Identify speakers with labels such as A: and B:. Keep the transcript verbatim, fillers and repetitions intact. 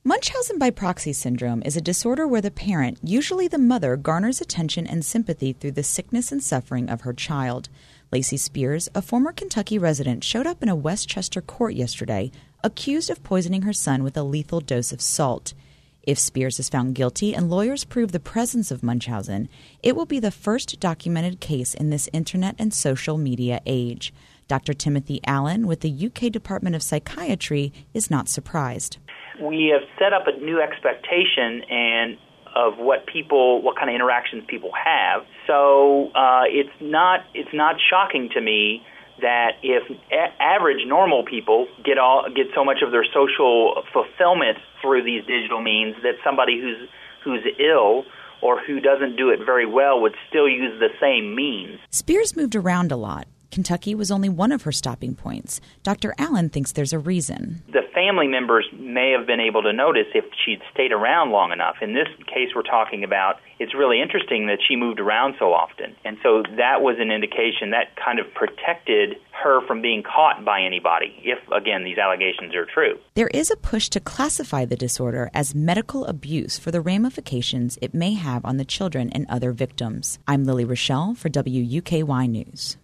A: Munchausen by proxy syndrome is a disorder where the parent, usually the mother, garners attention and sympathy through the sickness and suffering of her child. Lacey Spears, a former Kentucky resident, showed up in a Westchester court yesterday accused of poisoning her son with a lethal dose of salt. If Spears is found guilty and lawyers prove the presence of Munchausen, it will be the first documented case in this internet and social media age. Doctor Timothy Allen with the U K Department of Psychiatry is not surprised.
B: We have set up a new expectation and of what people, what kind of interactions people have. So uh, it's not it's not shocking to me that if a- average normal people get all get so much of their social fulfillment through these digital means, that somebody who's who's ill or who doesn't do it very well would still use the same means.
A: Spears moved around a lot. Kentucky was only one of her stopping points. Doctor Allen thinks there's a reason.
B: The family members may have been able to notice if she'd stayed around long enough. In this case we're talking about, it's really interesting that she moved around so often. And so that was an indication that kind of protected her from being caught by anybody, if, again, these allegations are true.
A: There is a push to classify the disorder as medical abuse for the ramifications it may have on the children and other victims. I'm Lily Rochelle for W U K Y News.